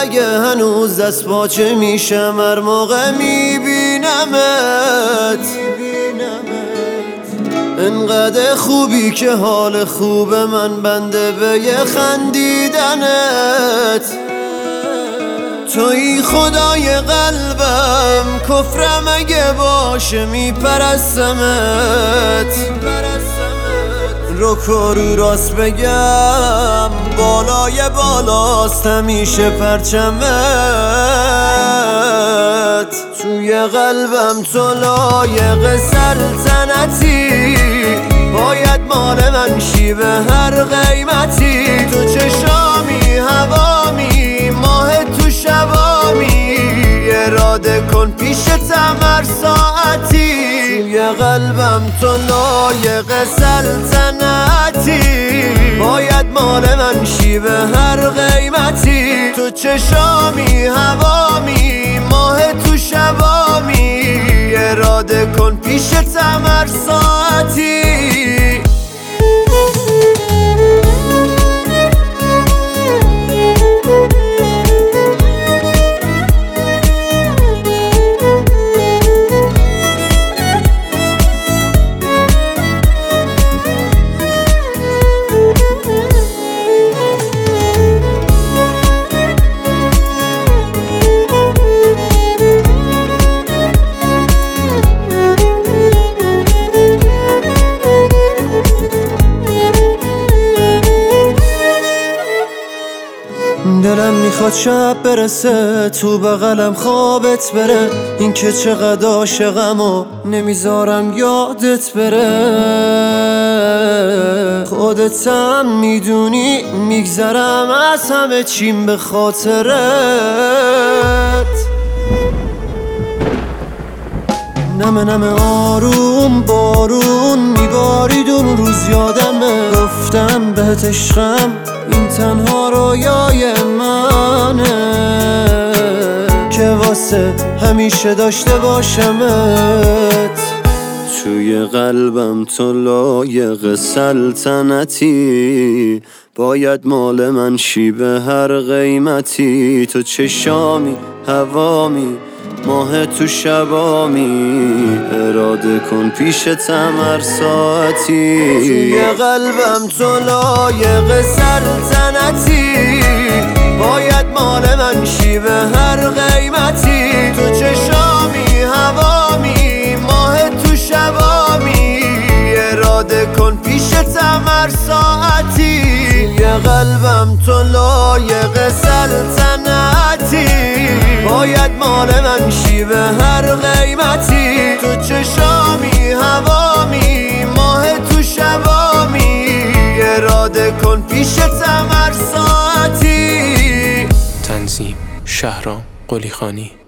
اگه هنوز دست پاچه میشم هر موقع میبینمت. انقدر خوبی که حال خوب من بنده به یه خندیدنت. توی خدای قلبم، کفرم اگه باشه میپرستمت. رو کارو راست بگم، بالای بالاست همیشه پرچمت. توی قلبم تو لایق سلطنتی، باید مال من شی به هر قیمتی. تو چشامی هوامی، ماه تو شبامی، اراده کن پیشتم هر ساعتی. توی قلبم تو لایق سلطنتی، باید مال من شی به هر قیمتی. تو چشامی هوامی، ماه تو شبامی، اراده کن پیشتم هر ساعتی. دلم میخواد شب برسه تو بغلم خوابت بره، این که چقدر عاشقم و نمیذارم یادت بره. خودت هم میدونی میگذرم از همه چیم به خاطرت. نمه نمه آروم بارون میبارید اون روز یادمه. گفتم بهت عشقم، این تنها رویای منه که واسه همیشه داشته باشمت. توی قلبم تو لایق سلطنتی، باید مال من شی به هر قیمتی. تو چشامی هوامی، ماه تو شبامی، اراده کن پیشتم هر ساعتی. توی قلبم تو لایق سلطنتی، باید مال من شی به هر قیمتی. تو چشامی هوامی، ماه تو شبامی، اراده کن پیشتم هر ساعتی. توی قلبم تو لایق سلطنتی، باید مال من شی به هر قیمتی. تو چشامی هوامی، ماه تو شبامی، اراده کن پیشتم هر ساعتی. تنظیم شهرام قلیخانی.